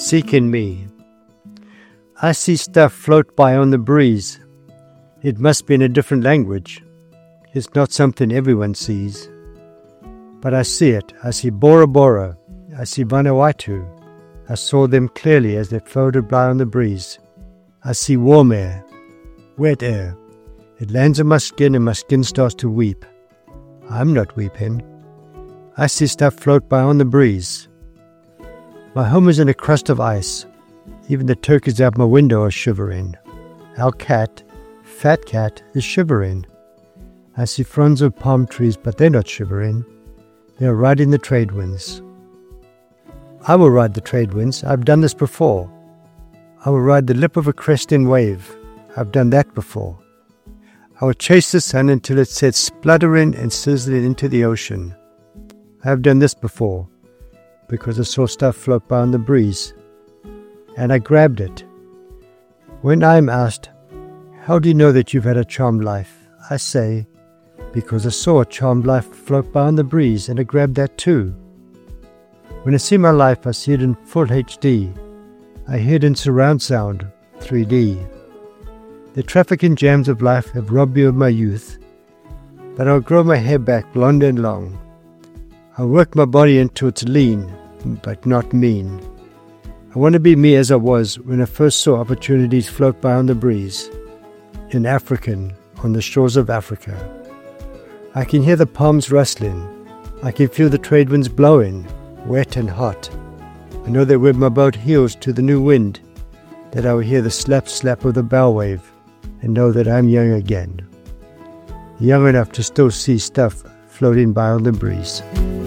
Seek in me. I see stuff float by on the breeze. It must be in a different language. It's not something everyone sees. But I see it. I see Bora Bora. I see Vanuatu. I saw them clearly as they floated by on the breeze. I see warm air, wet air. It lands on my skin and my skin starts to weep. I'm not weeping. I see stuff float by on the breeze. My home is in a crust of ice. Even the turkeys out my window are shivering. Our cat, Fat Cat, is shivering. I see fronds of palm trees, but they're not shivering. They're riding the trade winds. I will ride the trade winds. I've done this before. I will ride the lip of a cresting wave. I've done that before. I will chase the sun until it sets spluttering and sizzling into the ocean. I have done this before, because I saw stuff float by on the breeze. And I grabbed it. When I am asked, how do you know that you've had a charmed life? I say, because I saw a charmed life float by on the breeze and I grabbed that too. When I see my life, I see it in full HD. I hear it in surround sound, 3D. The traffic and jams of life have robbed me of my youth, but I'll grow my hair back blonde and long. I'll work my body until it's lean, but not mean. I want to be me as I was when I first saw opportunities float by on the breeze. In African, on the shores of Africa. I can hear the palms rustling. I can feel the trade winds blowing, wet and hot. I know that when my boat heels to the new wind, that I will hear the slap slap of the bow wave and know that I'm young again. Young enough to still see stuff floating by on the breeze.